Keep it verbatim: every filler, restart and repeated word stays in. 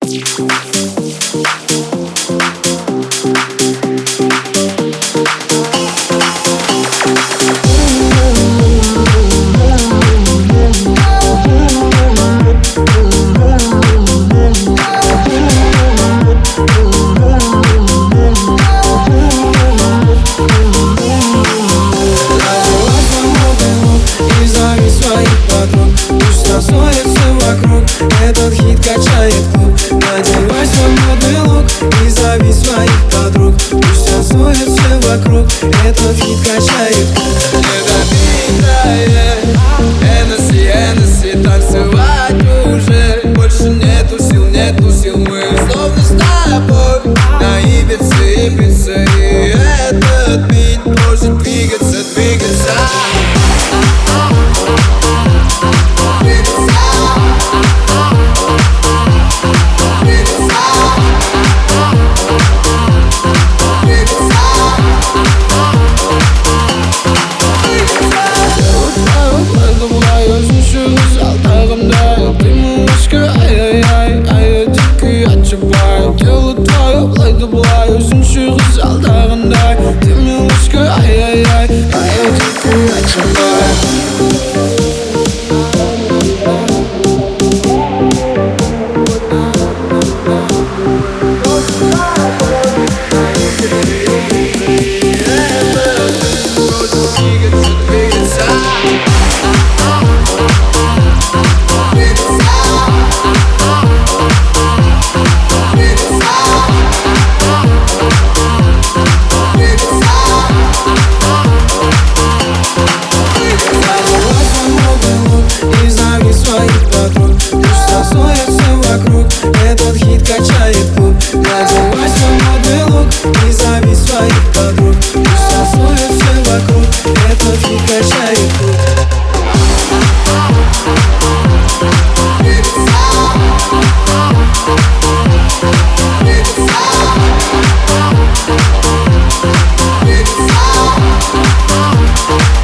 Этот хит качает клуб. Надевай свой модный лук и зови своих подруг. Пусть танцуют все вокруг. Этот хит качает клуб. Недопитая Энесси, Энесси, танцевать уже больше нету сил, нету сил. Мы словно с тобой на Ибице, Ибице. И этот бит может двигаться, двигаться. Дело твое, лайк дублаю, зинши залдарандай. Ты милашка, ай-яй-яй, а я дикую отшибаю. Этот хит качает клуб. Надевай свой модный лук и зови своих подруг. Пусть танцуют все вокруг. Этот хит качает клуб. We'll be right back.